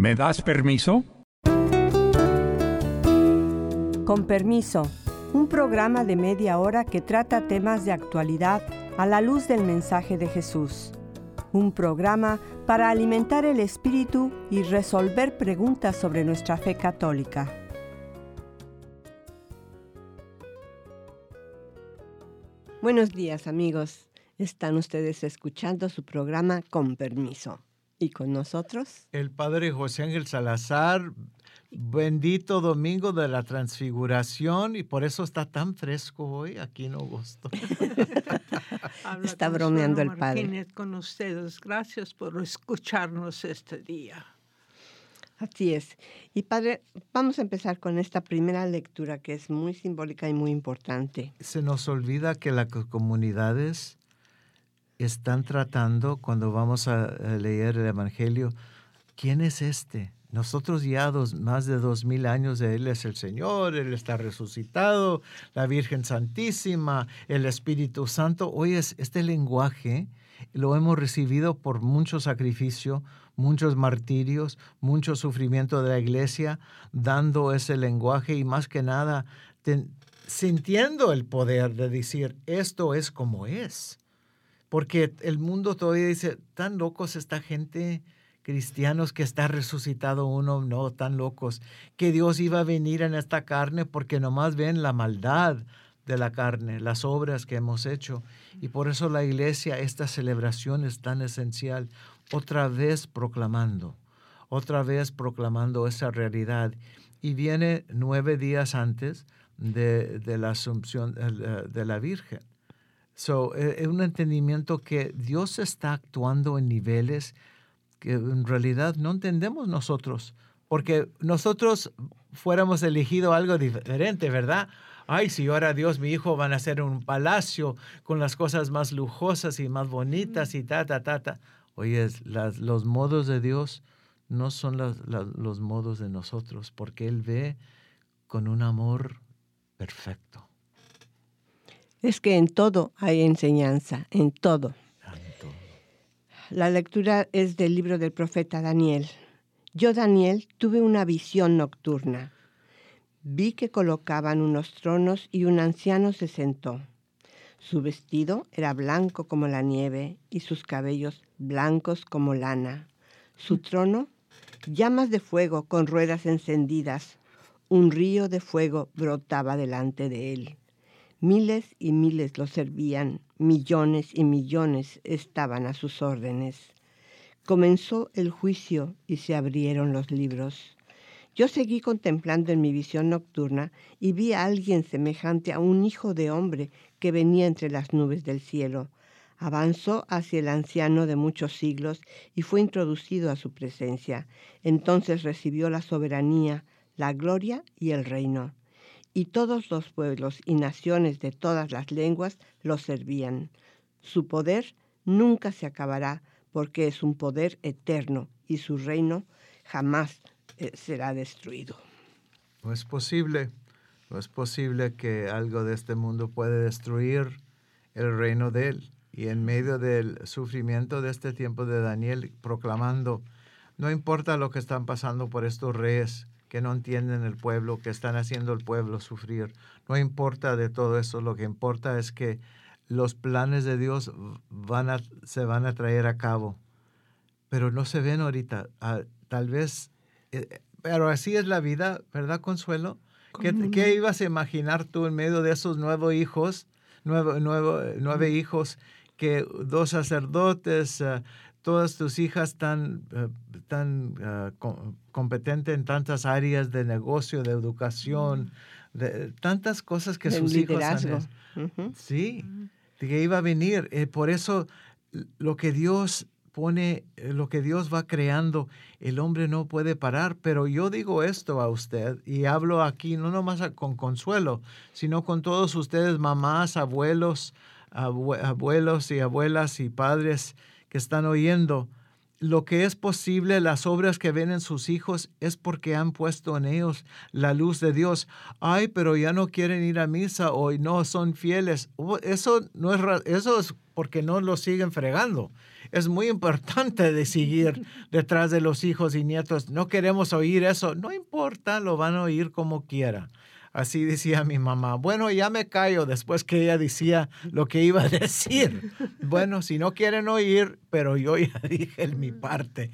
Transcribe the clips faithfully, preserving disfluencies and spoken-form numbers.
¿Me das permiso? Con permiso, un programa de media hora que trata temas de actualidad a la luz del mensaje de Jesús. Un programa para alimentar el espíritu y resolver preguntas sobre nuestra fe católica. Buenos días, amigos. Están ustedes escuchando su programa Con Permiso. ¿Y con nosotros? El padre José Ángel Salazar. Bendito domingo de la Transfiguración, y por eso está tan fresco hoy aquí en Augusto. Está bromeando el padre. Martínez con ustedes. Gracias por escucharnos este día. Así es. Y padre, vamos a empezar con esta primera lectura que es muy simbólica y muy importante. Se nos olvida que las comunidades están tratando, cuando vamos a leer el Evangelio, ¿quién es este? Nosotros ya dos, más de dos mil años de Él es el Señor, Él está resucitado, la Virgen Santísima, el Espíritu Santo. Hoy es este lenguaje, lo hemos recibido por mucho sacrificio, muchos martirios, mucho sufrimiento de la iglesia, dando ese lenguaje y más que nada ten, sintiendo el poder de decir, esto es como es. Porque el mundo todavía dice, tan locos esta gente, cristianos que está resucitado uno, no, tan locos, que Dios iba a venir en esta carne porque nomás ven la maldad de la carne, las obras que hemos hecho. Y por eso la iglesia, esta celebración es tan esencial, otra vez proclamando, otra vez proclamando esa realidad. Y viene nueve días antes de, de la Asunción de la Virgen. So, es un entendimiento que Dios está actuando en niveles que en realidad no entendemos nosotros, porque nosotros fuéramos elegido algo diferente, ¿verdad? Ay, si ahora Dios, mi hijo, van a hacer un palacio con las cosas más lujosas y más bonitas y ta, ta, ta, ta. Oye, las, los modos de Dios no son las, las, los modos de nosotros, porque Él ve con un amor perfecto. Es que en todo hay enseñanza, en todo. En todo. La lectura es del libro del profeta Daniel. Yo, Daniel, tuve una visión nocturna. Vi que colocaban unos tronos y un anciano se sentó. Su vestido era blanco como la nieve y sus cabellos blancos como lana. Su trono, llamas de fuego con ruedas encendidas. Un río de fuego brotaba delante de él. Miles y miles lo servían, millones y millones estaban a sus órdenes. Comenzó el juicio y se abrieron los libros. Yo seguí contemplando en mi visión nocturna y vi a alguien semejante a un hijo de hombre que venía entre las nubes del cielo. Avanzó hacia el anciano de muchos siglos y fue introducido a su presencia. Entonces recibió la soberanía, la gloria y el reino. Y todos los pueblos y naciones de todas las lenguas lo servían. Su poder nunca se acabará, porque es un poder eterno, y su reino jamás eh, será destruido. No es posible, no es posible que algo de este mundo pueda destruir el reino de Él. Y en medio del sufrimiento de este tiempo de Daniel, proclamando, no importa lo que están pasando por estos reyes, que no entienden el pueblo, que están haciendo el pueblo sufrir. No importa de todo eso, lo que importa es que los planes de Dios van a, se van a traer a cabo, pero no se ven ahorita. Ah, tal vez, eh, pero así es la vida, ¿verdad, Consuelo? ¿Qué, ¿Qué ibas a imaginar tú en medio de esos nuevos hijos, nuevo, nuevo, nueve mm. hijos, que dos sacerdotes, uh, todas tus hijas tan, uh, tan uh, com- competentes en tantas áreas de negocio, de educación, mm. de tantas cosas que el sus liderazgo. hijos han... Uh-huh. Sí, uh-huh. que iba a venir. Eh, por eso lo que Dios pone, eh, lo que Dios va creando, el hombre no puede parar. Pero yo digo esto a usted, y hablo aquí no nomás a, con Consuelo, sino con todos ustedes, mamás, abuelos, abue- abuelos y abuelas y padres que están oyendo. lo que es posible, las obras que ven en sus hijos, es porque han puesto en ellos la luz de Dios. Ay, pero ya no quieren ir a misa o no son fieles. Eso no es, eso es porque no los siguen fregando. Es muy importante de seguir detrás de los hijos y nietos. No queremos oír eso. No importa, lo van a oír como quiera. Así decía mi mamá. Bueno, ya me callo después que ella decía lo que iba a decir. Bueno, si no quieren oír, pero yo ya dije en mi parte.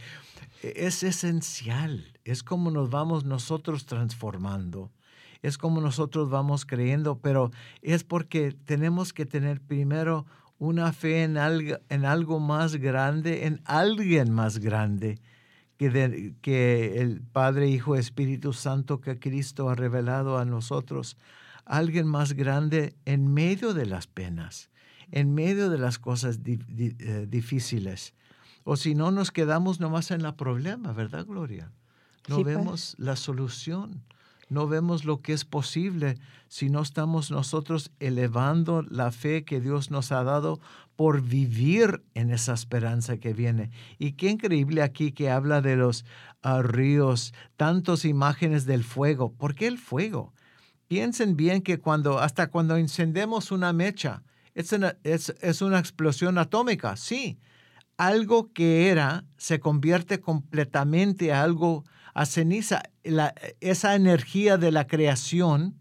Es esencial. Es como nos vamos nosotros transformando. Es como nosotros vamos creyendo, pero es porque tenemos que tener primero una fe en algo, en algo más grande, en alguien más grande que, de, que el Padre, Hijo, Espíritu Santo que Cristo ha revelado a nosotros. Alguien más grande en medio de las penas, en medio de las cosas di, di, eh, difíciles. O si no, nos quedamos nomás en el problema, ¿verdad, Gloria? No Sí, vemos pues. la solución. No vemos lo que es posible si no estamos nosotros elevando la fe que Dios nos ha dado por vivir en esa esperanza que viene. Y qué increíble aquí que habla de los uh, ríos, tantas imágenes del fuego. ¿Por qué el fuego? Piensen bien que cuando, hasta cuando encendemos una mecha, es una, es, es una explosión atómica, sí. Algo que era se convierte completamente a algo, a ceniza. La, esa energía de la creación,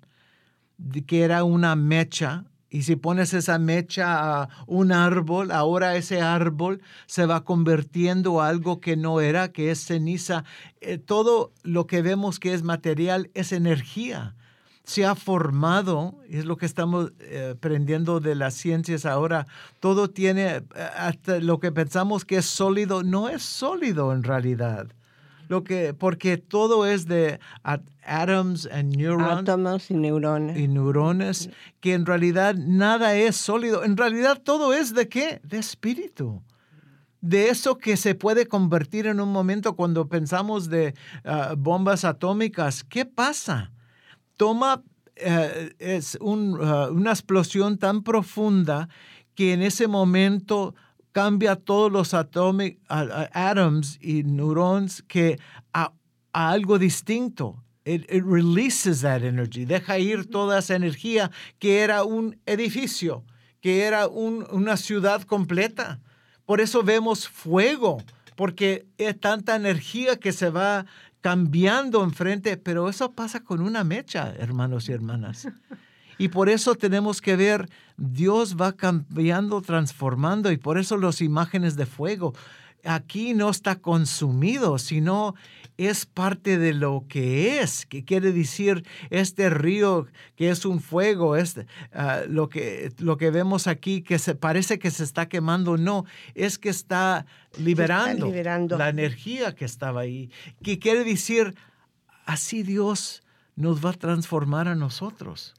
de que era una mecha, y si pones esa mecha a un árbol, ahora ese árbol se va convirtiendo a algo que no era, que es ceniza. Eh, todo lo que vemos que es material es energía. Se ha formado, es lo que estamos eh, aprendiendo de las ciencias ahora, todo tiene, hasta lo que pensamos que es sólido, no es sólido en realidad. Lo que, porque todo es de atoms and neurons. Átomos y neuronas. Y neurones, que en realidad nada es sólido. En realidad todo es ¿de qué? De espíritu. De eso que se puede convertir en un momento cuando pensamos de uh, bombas atómicas. ¿Qué pasa? Toma, uh, es un, uh, una explosión tan profunda que en ese momento cambia todos los atomic, uh, atoms y neurons que a, a algo distinto. It, it releases that energy, deja ir toda esa energía que era un edificio, que era un, una ciudad completa. Por eso vemos fuego, porque es tanta energía que se va cambiando enfrente, pero eso pasa con una mecha, hermanos y hermanas. Y por eso tenemos que ver, Dios va cambiando, transformando, y por eso las imágenes de fuego. Aquí no está consumido, sino es parte de lo que es, que quiere decir este río que es un fuego, es, uh, lo, que, lo que vemos aquí que se parece que se está quemando, no, es que está liberando, está liberando la energía que estaba ahí, que quiere decir, así Dios nos va a transformar a nosotros.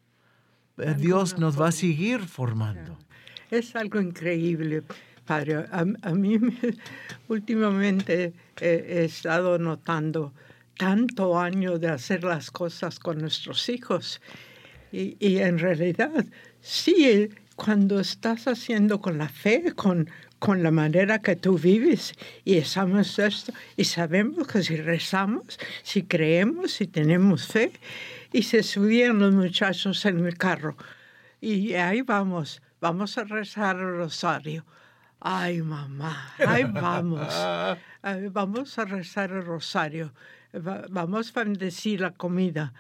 Dios nos va a seguir formando. Es algo increíble, Padre. A, a mí me, últimamente eh, he estado notando tanto año de hacer las cosas con nuestros hijos. Y, y en realidad, sí, cuando estás haciendo con la fe, con, con la manera que tú vives, y estamos esto, y sabemos que si rezamos, si creemos, si tenemos fe, y se subían los muchachos en el carro. Y ahí vamos, vamos a rezar el rosario. Ay, mamá, ahí vamos. Ay, vamos a rezar el rosario. Va, vamos a bendecir la comida.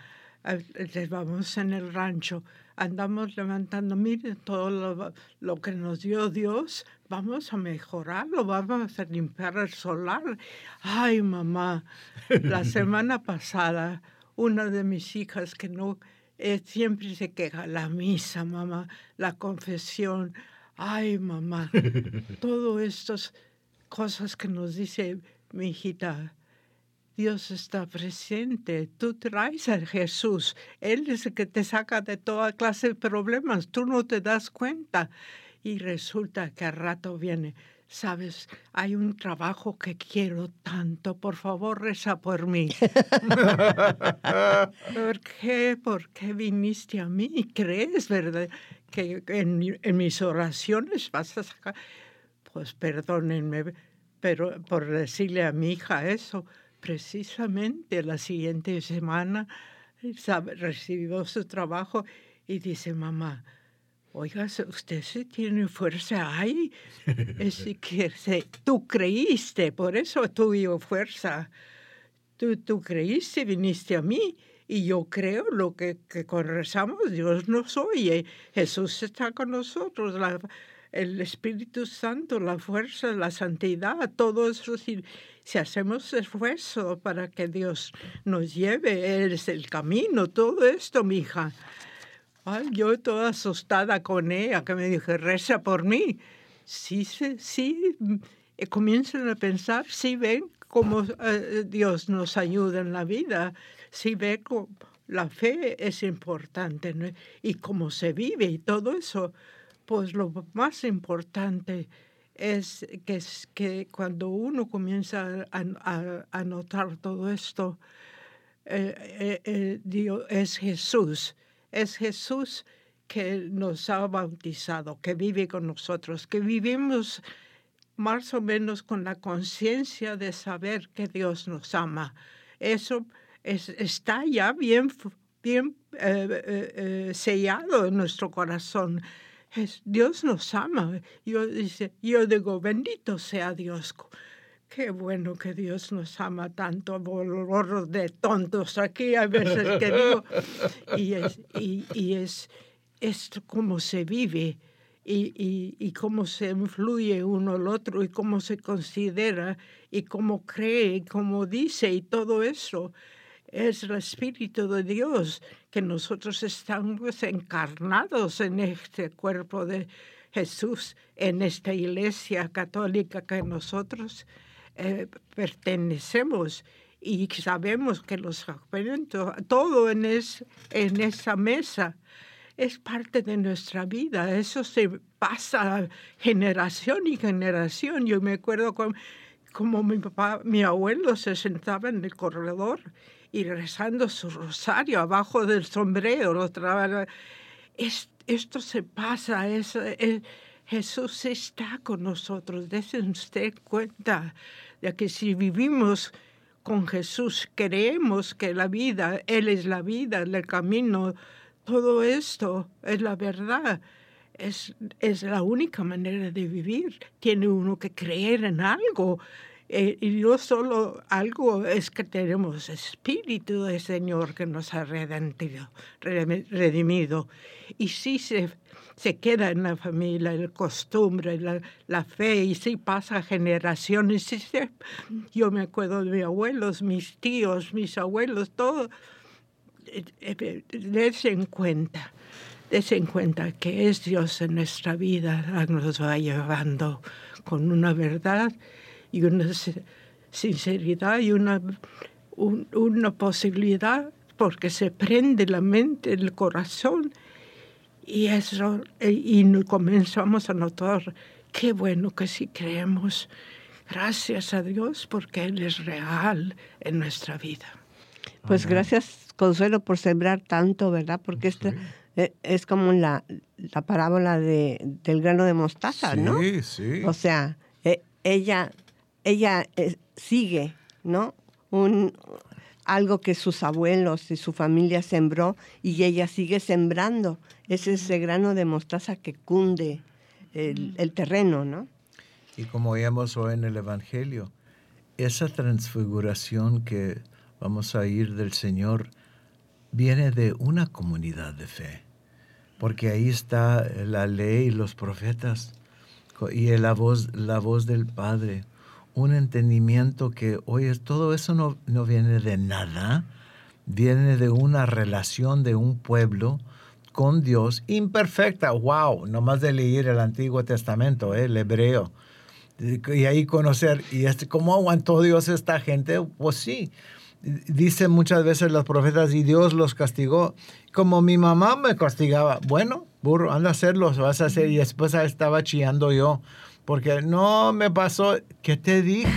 Vamos en el rancho. Andamos levantando, miren todo lo, lo que nos dio Dios. Vamos a mejorarlo, vamos a limpiar el solar. Ay, mamá, la semana pasada, una de mis hijas que no, eh, siempre se queja, la misa, mamá, la confesión. Ay, mamá, todas estas cosas que nos dice mi hijita, Dios está presente. Tú traes a Jesús. Él es el que te saca de toda clase de problemas. Tú no te das cuenta. Y resulta que al rato viene, sabes, hay un trabajo que quiero tanto. Por favor, reza por mí. ¿Por qué? ¿Por qué viniste a mí? ¿Crees, verdad, que en, en mis oraciones vas a sacar? Pues perdónenme, pero por decirle a mi hija eso, precisamente la siguiente semana sabe, recibió su trabajo y dice, mamá, oiga, usted sí tiene fuerza ahí. Es que se, tú creíste, por eso tuve fuerza. Tú, tú creíste, viniste a mí. Y yo creo lo que, que rezamos, Dios nos oye. Jesús está con nosotros. La, el Espíritu Santo, la fuerza, la santidad, todo eso. Si, si hacemos esfuerzo para que Dios nos lleve, es el camino, todo esto, mija. Ay, yo toda asustada con ella, que me dije, reza por mí. Sí, sí, sí, comienzan a pensar, sí ven cómo uh, Dios nos ayuda en la vida, sí ven cómo la fe es importante, ¿no? Y cómo se vive y todo eso. Pues lo más importante es que, que cuando uno comienza a, a, a notar todo esto, eh, eh, eh, Dios es Jesús. Es Jesús que nos ha bautizado, que vive con nosotros, que vivimos más o menos con la conciencia de saber que Dios nos ama. Eso es, está ya bien, bien eh, eh, eh, sellado en nuestro corazón. Es, Dios nos ama. Yo, dice, yo digo, bendito sea Dios. Qué bueno que Dios nos ama tanto, borros de tontos aquí a veces que digo. Y es, y, y es, es cómo se vive y, y, y cómo se influye uno al otro y cómo se considera y cómo cree y cómo dice y todo eso. Es el Espíritu de Dios que nosotros estamos encarnados en este cuerpo de Jesús, en esta iglesia católica que nosotros Eh, pertenecemos y sabemos que los sacramentos, todo en, es, en esa mesa es parte de nuestra vida. Eso se pasa generación y generación. Yo me acuerdo con, como mi papá, mi abuelo se sentaba en el corredor y rezando su rosario abajo del sombrero. Otra, es, esto se pasa, es, es, Jesús está con nosotros. Dese usted cuenta de que si vivimos con Jesús, creemos que la vida, Él es la vida, el camino, todo esto es la verdad. Es, es la única manera de vivir. Tiene uno que creer en algo. Eh, y no solo algo, es que tenemos espíritu del Señor que nos ha redimido. redimido. Y sí se, se queda en la familia, la costumbre, la, la fe, y sí pasa generaciones. Sí se, yo me acuerdo de mis abuelos, mis tíos, mis abuelos, todo. Eh, eh, dense en cuenta, dense en cuenta que es Dios en nuestra vida, nos va llevando con una verdad y una sinceridad y una, un, una posibilidad, porque se prende la mente, el corazón, y eso, y comenzamos a notar qué bueno que sí creemos. Gracias a Dios porque Él es real en nuestra vida. Pues Amén. Gracias, Consuelo, por sembrar tanto, ¿verdad? Porque sí. Este es como la, la parábola de, del grano de mostaza, sí, ¿no? Sí, sí. O sea, eh, ella... Ella eh, sigue, ¿no? Un, algo que sus abuelos y su familia sembró y ella sigue sembrando. Es ese grano de mostaza que cunde el, el terreno, ¿no? Y como vemos hoy en el Evangelio, esa transfiguración que vamos a ir del Señor viene de una comunidad de fe, porque ahí está la ley y los profetas y la voz, la voz del Padre. Un entendimiento que, oye, todo eso no, no viene de nada, viene de una relación de un pueblo con Dios imperfecta. ¡Wow! Nomás de leer el Antiguo Testamento, ¿eh? El hebreo. Y ahí conocer, y este, ¿cómo aguantó Dios a esta gente? Pues sí. Dicen muchas veces los profetas, y Dios los castigó. Como mi mamá me castigaba. Bueno, burro, anda a hacerlo, vas a hacer. Y después estaba chillando yo. Porque no me pasó, ¿qué te dije?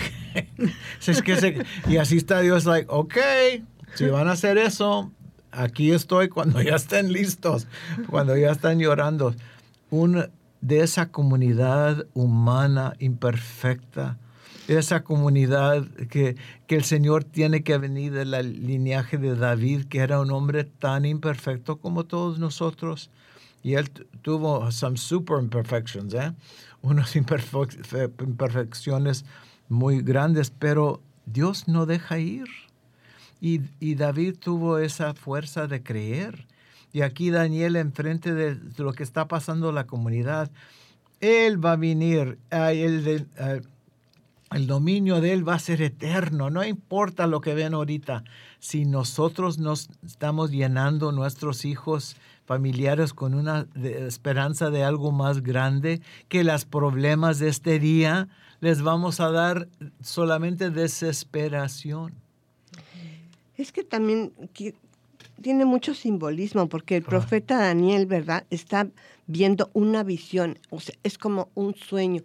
es que se, y así está Dios, like, ok, si van a hacer eso, aquí estoy cuando ya estén listos, cuando ya están llorando. Un, de esa comunidad humana imperfecta, esa comunidad, que, que el Señor tiene que venir del linaje de David, que era un hombre tan imperfecto como todos nosotros. Y él t- tuvo some super imperfections, ¿eh? Unas imperfec- imperfecciones muy grandes, pero Dios no deja ir. Y, y David tuvo esa fuerza de creer. Y aquí Daniel, enfrente de lo que está pasando en la comunidad, él va a venir, uh, el, uh, el dominio de él va a ser eterno. No importa lo que ven ahorita. Si nosotros nos estamos llenando nuestros hijos familiares con una de, esperanza de algo más grande, que los problemas de este día les vamos a dar solamente desesperación. Es que también que tiene mucho simbolismo, porque el profeta Daniel, ¿verdad?, está viendo una visión, o sea, es como un sueño.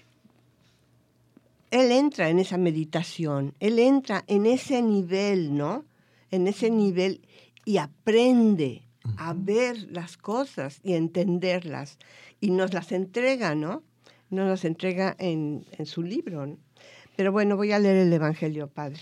Él entra en esa meditación, él entra en ese nivel, ¿no? En ese nivel y aprende a ver las cosas y entenderlas. Y nos las entrega, ¿no? Nos las entrega en, en su libro, ¿no? Pero bueno, voy a leer el Evangelio, Padre.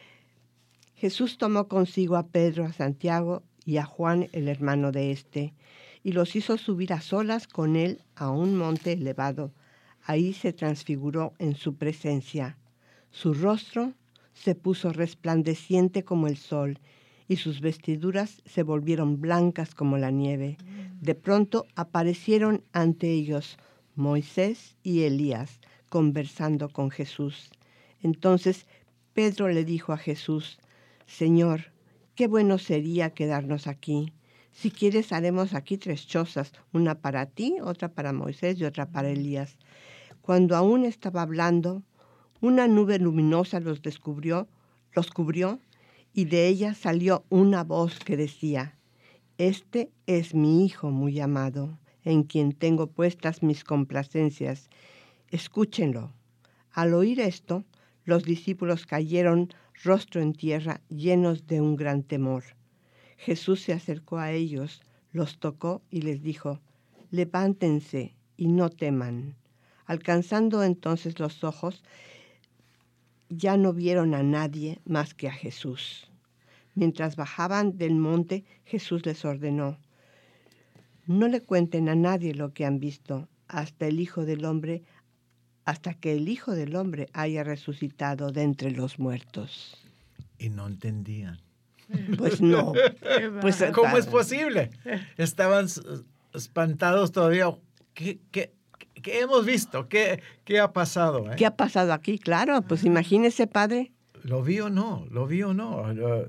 Jesús tomó consigo a Pedro, a Santiago y a Juan, el hermano de éste, y los hizo subir a solas con él a un monte elevado. Ahí se transfiguró en su presencia. Su rostro se puso resplandeciente como el sol, y sus vestiduras se volvieron blancas como la nieve. De pronto aparecieron ante ellos Moisés y Elías, conversando con Jesús. Entonces Pedro le dijo a Jesús: Señor, qué bueno sería quedarnos aquí. Si quieres, haremos aquí tres chozas, una para ti, otra para Moisés y otra para Elías. Cuando aún estaba hablando, una nube luminosa los descubrió, los cubrió, y de ella salió una voz que decía: Este es mi Hijo muy amado, en quien tengo puestas mis complacencias. Escúchenlo. Al oír esto, los discípulos cayeron rostro en tierra, llenos de un gran temor. Jesús se acercó a ellos, los tocó y les dijo: Levántense y no teman. Alcanzando entonces los ojos, ya no vieron a nadie más que a Jesús. Mientras bajaban del monte, Jesús les ordenó: No le cuenten a nadie lo que han visto, hasta el Hijo del Hombre, hasta que el Hijo del Hombre haya resucitado de entre los muertos. Y no entendían. Pues no. Pues, ¿cómo es posible? Estaban espantados todavía. ¿Qué, qué, qué hemos visto? ¿Qué, qué ha pasado? ¿Eh? ¿Qué ha pasado aquí? Claro, pues imagínese, Padre. ¿Lo vi o no? ¿Lo vi o no? Uh,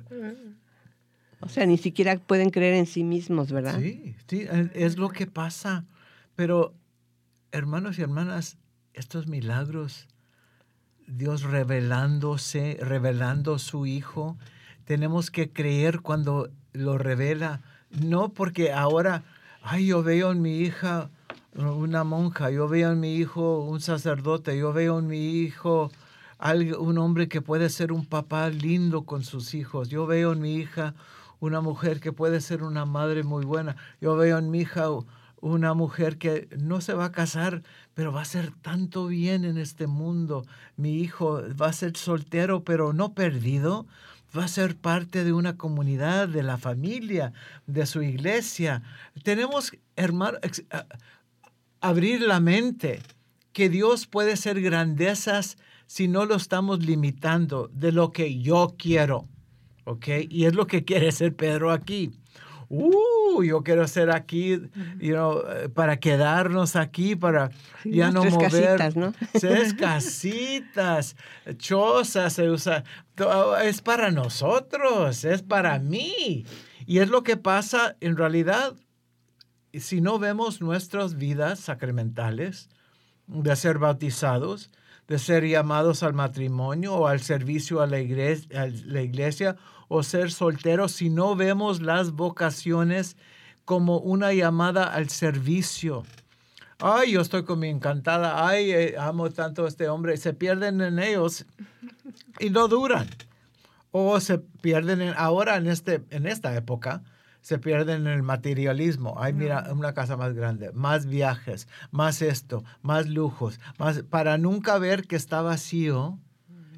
o sea, ni siquiera pueden creer en sí mismos, ¿verdad? Sí, sí, es lo que pasa. Pero, hermanos y hermanas, estos milagros, Dios revelándose, revelando su Hijo, tenemos que creer cuando lo revela. No porque ahora, ay, yo veo en mi hija una monja, yo veo en mi hijo un sacerdote, yo veo en mi hijo un hombre que puede ser un papá lindo con sus hijos, yo veo en mi hija una mujer que puede ser una madre muy buena, yo veo en mi hija una mujer que no se va a casar, pero va a hacer tanto bien en este mundo. Mi hijo va a ser soltero, pero no perdido. Va a ser parte de una comunidad, de la familia, de su iglesia. Tenemos, hermano, abrir la mente que Dios puede ser grandezas si no lo estamos limitando de lo que yo quiero. ¿Ok? Y es lo que quiere ser Pedro aquí. Uh, yo quiero ser aquí, you know, para quedarnos aquí, para sí, ya no mover. Casitas, ¿no? Tres casitas, chozas, se usa. Es para nosotros, es para mí. Y es lo que pasa en realidad si no vemos nuestras vidas sacramentales, de ser bautizados, de ser llamados al matrimonio o al servicio a la iglesia, a la iglesia o ser solteros, si no vemos las vocaciones como una llamada al servicio. Ay, yo estoy con mi encantada, ay, eh, amo tanto a este hombre, y se pierden en ellos y no duran. O se pierden en, ahora en, este, en esta época, se pierden en el materialismo. Ay, mira, una casa más grande, más viajes, más esto, más lujos, más, para nunca ver que está vacío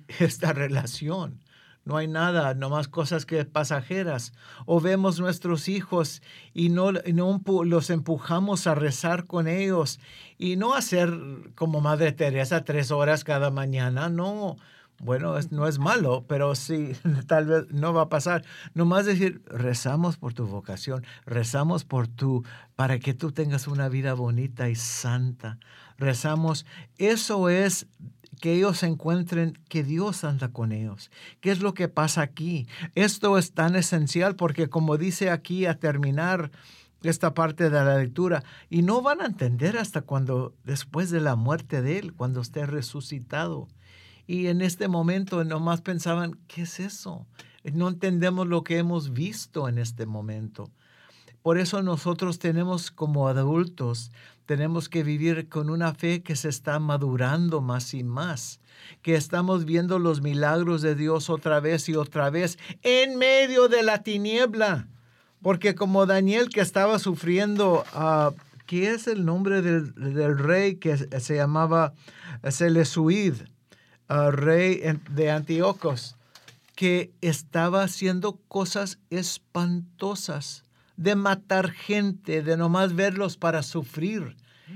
esta relación. No hay nada, nomás cosas que pasajeras. O vemos nuestros hijos y no, no los empujamos a rezar con ellos y no hacer como Madre Teresa tres horas cada mañana. No, bueno, es, no es malo, pero sí, tal vez no va a pasar. Nomás decir, rezamos por tu vocación, rezamos por tu, para que tú tengas una vida bonita y santa. Rezamos, eso es que ellos encuentren que Dios anda con ellos. ¿Qué es lo que pasa aquí? Esto es tan esencial porque, como dice aquí a terminar esta parte de la lectura, y no van a entender hasta cuando, después de la muerte de Él, cuando esté resucitado. Y en este momento nomás pensaban, ¿qué es eso? No entendemos lo que hemos visto en este momento. Por eso nosotros tenemos como adultos, tenemos que vivir con una fe que se está madurando más y más, que estamos viendo los milagros de Dios otra vez y otra vez en medio de la tiniebla. Porque como Daniel que estaba sufriendo, uh, ¿qué es el nombre del, del rey que se llamaba Selesuid, uh, rey de Antíocos, que estaba haciendo cosas espantosas? De matar gente, de nomás verlos para sufrir,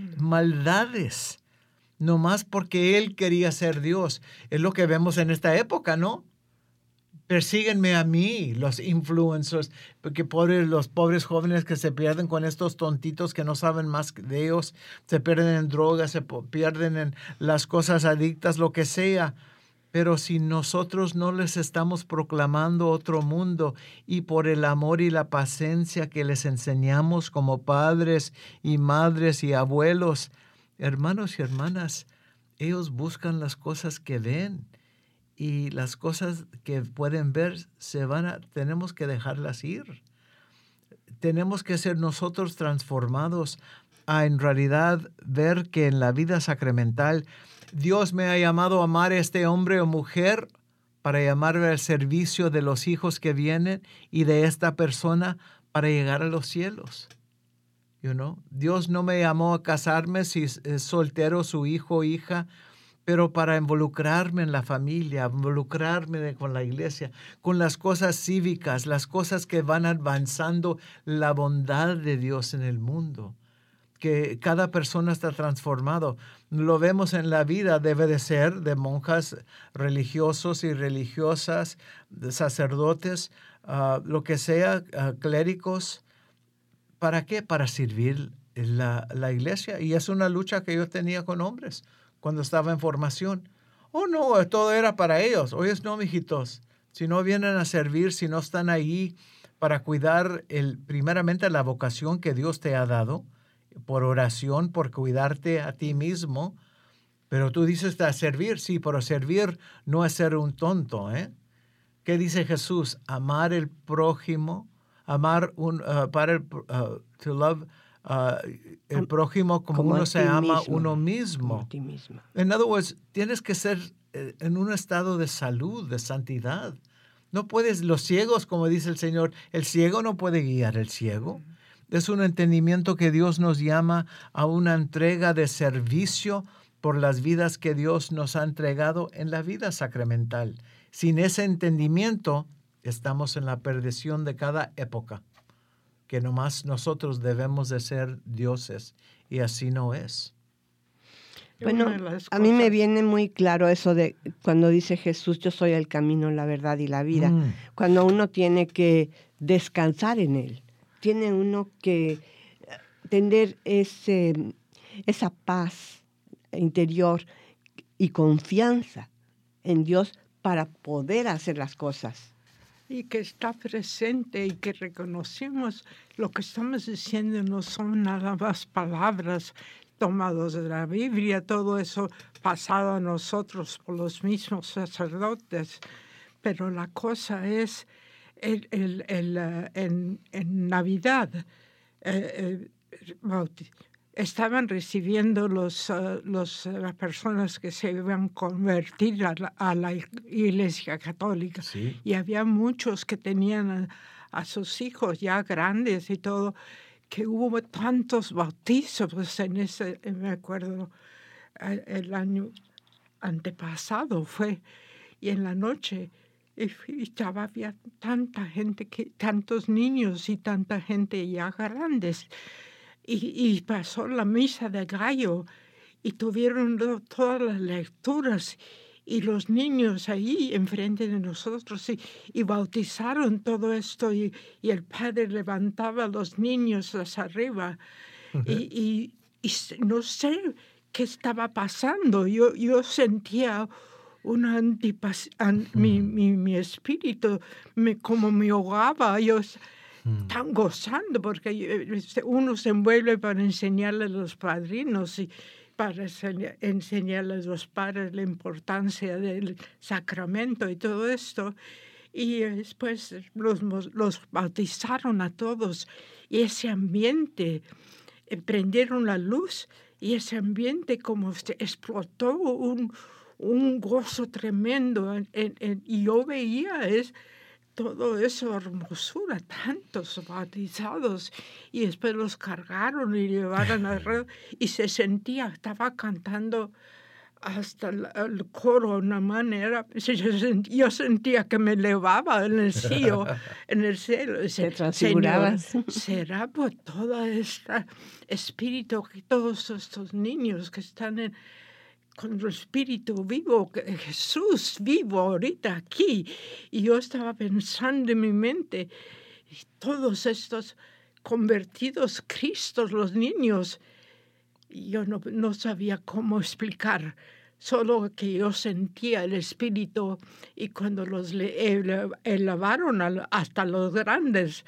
maldades, nomás porque él quería ser Dios. Es lo que vemos en esta época, ¿no? Persíguenme a mí, los influencers, porque pobres, los pobres jóvenes que se pierden con estos tontitos que no saben más de ellos, se pierden en drogas, se pierden en las cosas adictas, lo que sea. Pero si nosotros no les estamos proclamando otro mundo y por el amor y la paciencia que les enseñamos como padres y madres y abuelos, hermanos y hermanas, ellos buscan las cosas que ven y las cosas que pueden ver se van a, tenemos que dejarlas ir. Tenemos que ser nosotros transformados a en realidad ver que en la vida sacramental Dios me ha llamado a amar a este hombre o mujer para llamarme al servicio de los hijos que vienen y de esta persona para llegar a los cielos. You know? Dios no me llamó a casarme si es soltero su hijo o hija, pero para involucrarme en la familia, involucrarme con la iglesia, con las cosas cívicas, las cosas que van avanzando la bondad de Dios en el mundo. Que cada persona está transformado. Lo vemos en la vida, debe de ser de monjas religiosos y religiosas, de sacerdotes, uh, lo que sea, uh, clérigos. ¿Para qué? Para servir la, la iglesia. Y es una lucha que yo tenía con hombres cuando estaba en formación. Oh, no, todo era para ellos. Oye, no, mijitos. Si no vienen a servir, si no están ahí para cuidar el, primeramente la vocación que Dios te ha dado, por oración, por cuidarte a ti mismo, pero tú dices a servir, sí, pero servir no es ser un tonto, ¿eh? ¿Qué dice Jesús? Amar el prójimo, amar un, uh, para el, uh, to love uh, el prójimo como, como uno se ama mismo, uno mismo. Como ti mismo. En other words, tienes que ser eh, en un estado de salud, de santidad. No puedes, los ciegos, como dice el Señor, el ciego no puede guiar al ciego. Es un entendimiento que Dios nos llama a una entrega de servicio por las vidas que Dios nos ha entregado en la vida sacramental. Sin ese entendimiento, estamos en la perdición de cada época, que nomás nosotros debemos de ser dioses, y así no es. Bueno, a mí me viene muy claro eso de cuando dice Jesús, yo soy el camino, la verdad y la vida, mm. cuando uno tiene que descansar en Él. Tiene uno que tener ese, esa paz interior y confianza en Dios para poder hacer las cosas. Y que está presente y que reconocemos lo que estamos diciendo no son nada más palabras tomadas de la Biblia, todo eso pasado a nosotros por los mismos sacerdotes, pero la cosa es El, el, el, uh, en, en Navidad eh, eh, estaban recibiendo los, uh, los, uh, las personas que se iban a convertir a la, a la Iglesia Católica. Sí. Y había muchos que tenían a, a sus hijos ya grandes y todo, que hubo tantos bautizos en ese, me acuerdo, el año antepasado fue, y en la noche y, y estaba, había tanta gente, que, tantos niños y tanta gente ya grandes. Y, y pasó la misa de gallo y tuvieron todas las lecturas y los niños ahí enfrente de nosotros y, y bautizaron todo esto y, y el padre levantaba a los niños hacia arriba. Uh-huh. y, y, y no sé qué estaba pasando. Yo, yo sentía una antipatía, an, uh-huh. mi, mi, mi espíritu me, como me ahogaba. Yo uh-huh. tan gozando porque uno se envuelve para enseñarle a los padrinos y para enseñarles a los padres la importancia del sacramento y todo esto. Y después los, los bautizaron a todos. Y ese ambiente, prendieron la luz y ese ambiente como se explotó un, un gozo tremendo. En, en, y yo veía es, todo eso, hermosura, tantos bautizados, y después los cargaron y llevaron a red, y se sentía, estaba cantando hasta el, el coro de una manera, yo sentía, yo sentía que me elevaba en el cielo, en el cielo. Te transfigurabas. Señor, será por todo este espíritu, que todos estos niños que están en con el espíritu vivo, Jesús vivo ahorita aquí. Y yo estaba pensando en mi mente, todos estos convertidos Cristos, los niños, yo no, no sabía cómo explicar, solo que yo sentía el espíritu y cuando los elevaron hasta los grandes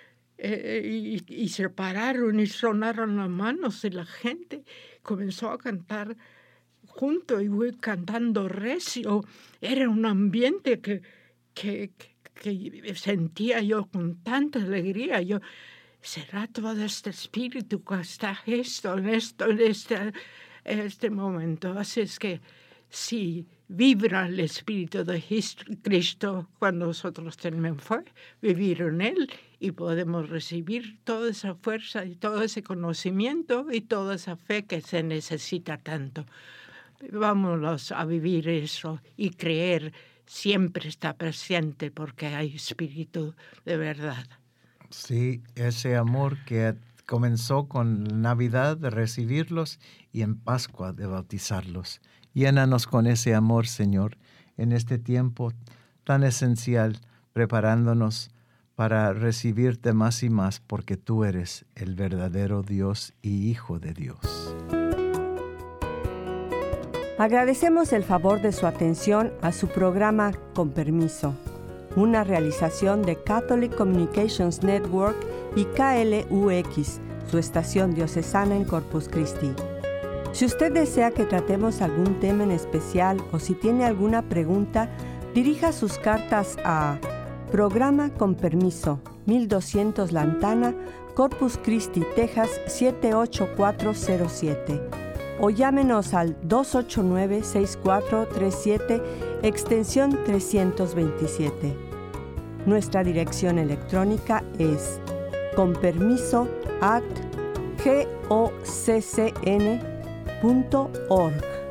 eh, y, y se pararon y sonaron las manos y la gente comenzó a cantar junto y voy cantando recio. Era un ambiente que, que, que, que sentía yo con tanta alegría. Yo, ¿será todo este espíritu que está esto, en esto, en este, en este momento? Así es que si vibra el espíritu de Cristo cuando nosotros tenemos fe, vivir en Él y podemos recibir toda esa fuerza y todo ese conocimiento y toda esa fe que se necesita tanto. Vámonos a vivir eso y creer siempre está presente porque hay espíritu de verdad. Sí, ese amor que comenzó con Navidad de recibirlos y en Pascua de bautizarlos. Llénanos con ese amor, Señor, en este tiempo tan esencial, preparándonos para recibirte más y más porque tú eres el verdadero Dios y Hijo de Dios. Agradecemos el favor de su atención a su programa Con Permiso, una realización de Catholic Communications Network y K L U X, su estación diocesana en Corpus Christi. Si usted desea que tratemos algún tema en especial o si tiene alguna pregunta, dirija sus cartas a Programa Con Permiso, mil doscientos Lantana, Corpus Christi, Texas siete ocho cuatro cero siete. O llámenos al dos ocho nueve, seis cuatro tres siete, extensión trescientos veintisiete. Nuestra dirección electrónica es conpermiso arroba goccn punto org.